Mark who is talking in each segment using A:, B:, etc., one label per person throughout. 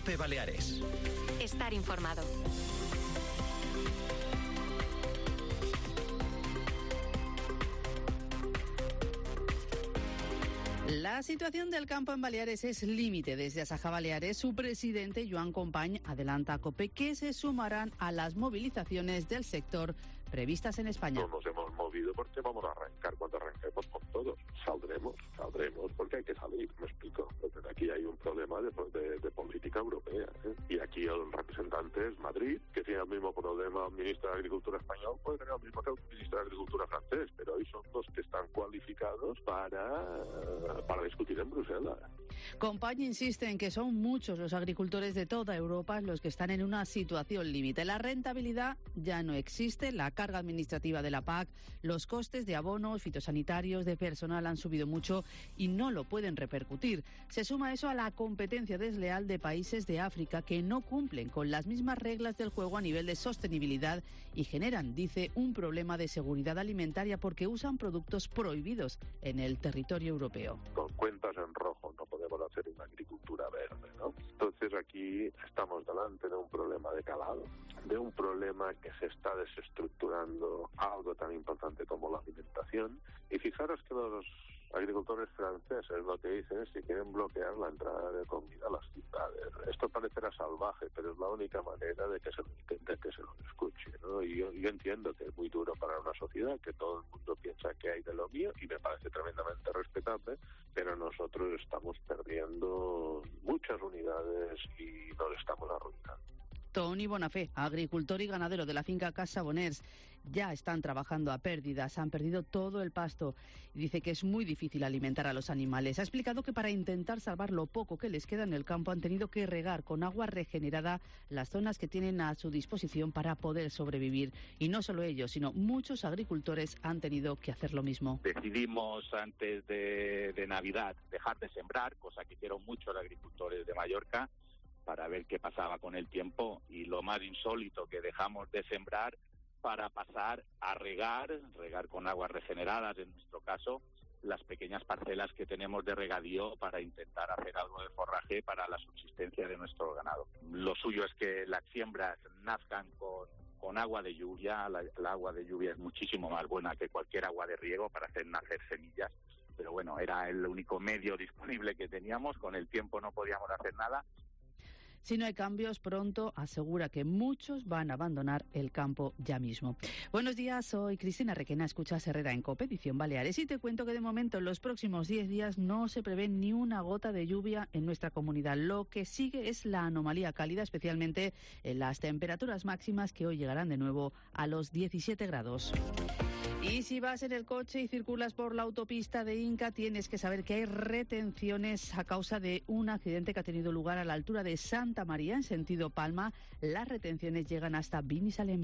A: COPE Baleares.
B: Estar informado.
C: La situación del campo en Baleares es límite. Desde Asaja Baleares, su presidente, Joan Company, adelanta a COPE que se sumarán a las movilizaciones del sector previstas en España.
D: No nos hemos movido porque vamos a arrancar cuando arranquemos con todos. Saldremos, porque hay que salir, me explico. Porque aquí hay un problema de política europea, ¿eh? Y aquí el representante es Madrid, que tiene el mismo problema el ministro de Agricultura español, puede tener el mismo que el ministro de Agricultura francés, pero hoy son los que están cualificados para discutir en Bruselas.
C: Company insiste en que son muchos los agricultores de toda Europa los que están en una situación límite. La rentabilidad ya no existe, la carga administrativa de la PAC, los costes de abonos, fitosanitarios, de personal han subido mucho y no lo pueden repercutir. Se suma eso a la competencia desleal de países de África que no cumplen con las mismas reglas del juego a nivel de sostenibilidad y generan, dice, un problema de seguridad alimentaria porque usan productos prohibidos en el territorio europeo.
D: Con cuentas en rojo no podemos hacer una agricultura verde, ¿no? Entonces aquí estamos delante de un problema de calado, de un problema que se está desestructurando algo tan importante como la alimentación. Y fijaros que los agricultores franceses lo que dicen es que quieren bloquear la entrada de comida a las ciudades. Esto parecerá salvaje, pero es la única manera de que se lo intente, que se lo escuche, ¿no? Y yo entiendo que es muy duro para una sociedad, que todo el mundo piensa que hay de lo mío, y me parece tremendamente respetable, pero nosotros estamos perdiendo muchas unidades y nos estamos arruinando.
C: Toni Bonafé, agricultor y ganadero de la finca Casa Boners, ya están trabajando a pérdidas, han perdido todo el pasto y dice que es muy difícil alimentar a los animales. Ha explicado que para intentar salvar lo poco que les queda en el campo han tenido que regar con agua regenerada las zonas que tienen a su disposición para poder sobrevivir. Y no solo ellos, sino muchos agricultores han tenido que hacer lo mismo.
E: Decidimos antes de Navidad dejar de sembrar, cosa que hicieron muchos agricultores de Mallorca, para ver qué pasaba con el tiempo, y lo más insólito, que dejamos de sembrar para pasar a regar con aguas regeneradas, en nuestro caso, las pequeñas parcelas que tenemos de regadío para intentar hacer algo de forraje para la subsistencia de nuestro ganado. Lo suyo es que las siembras nazcan con agua de lluvia. La agua de lluvia es muchísimo más buena que cualquier agua de riego para hacer nacer semillas, pero bueno, era el único medio disponible que teníamos, con el tiempo no podíamos hacer nada.
C: Si no hay cambios pronto, asegura que muchos van a abandonar el campo ya mismo. Buenos días, soy Cristina Requena, escuchas Herrera en COPE, edición Baleares, y te cuento que de momento en los próximos 10 días no se prevé ni una gota de lluvia en nuestra comunidad. Lo que sigue es la anomalía cálida, especialmente en las temperaturas máximas que hoy llegarán de nuevo a los 17 grados. Y si vas en el coche y circulas por la autopista de Inca, tienes que saber que hay retenciones a causa de un accidente que ha tenido lugar a la altura de Santa María, en sentido Palma. Las retenciones llegan hasta Binissalem.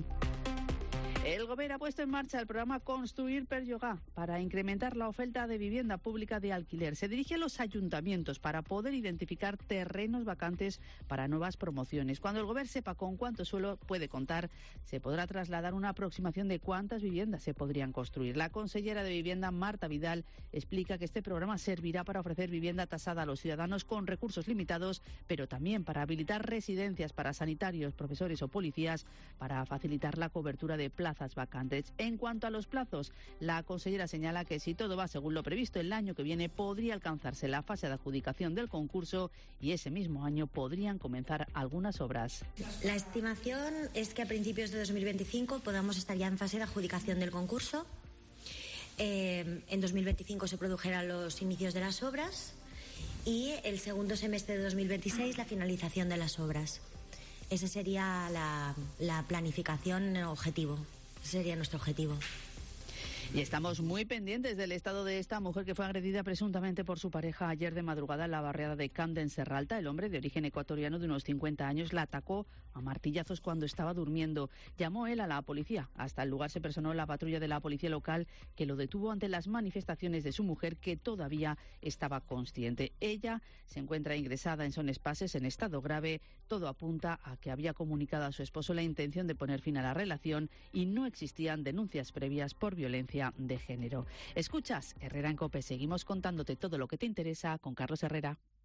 C: El Gobierno ha puesto en marcha el programa Construir per Llogar para incrementar la oferta de vivienda pública de alquiler. Se dirige a los ayuntamientos para poder identificar terrenos vacantes para nuevas promociones. Cuando el Gobierno sepa con cuánto suelo puede contar, se podrá trasladar una aproximación de cuántas viviendas se podrían construir. La consellera de Vivienda, Marta Vidal, explica que este programa servirá para ofrecer vivienda tasada a los ciudadanos con recursos limitados, pero también para habilitar residencias para sanitarios, profesores o policías, para facilitar la cobertura de plazas vacantes. En cuanto a los plazos, la consellera señala que si todo va según lo previsto, el año que viene podría alcanzarse la fase de adjudicación del concurso y ese mismo año podrían comenzar algunas obras.
F: La estimación es que a principios de 2025 podamos estar ya en fase de adjudicación del concurso. En 2025 se produjeran los inicios de las obras y el segundo semestre de 2026 la finalización de las obras. Ese sería la planificación objetivo. Ese sería nuestro objetivo.
C: Y estamos muy pendientes del estado de esta mujer que fue agredida presuntamente por su pareja ayer de madrugada en la barriada de Camp d'en Serralta. El hombre, de origen ecuatoriano de unos 50 años, la atacó a martillazos cuando estaba durmiendo. Llamó él a la policía. Hasta el lugar se personó la patrulla de la policía local, que lo detuvo ante las manifestaciones de su mujer, que todavía estaba consciente. Ella se encuentra ingresada en Son Espases en estado grave. Todo apunta a que había comunicado a su esposo la intención de poner fin a la relación y no existían denuncias previas por violencia de género. Escuchas Herrera en COPE. Seguimos contándote todo lo que te interesa con Carlos Herrera.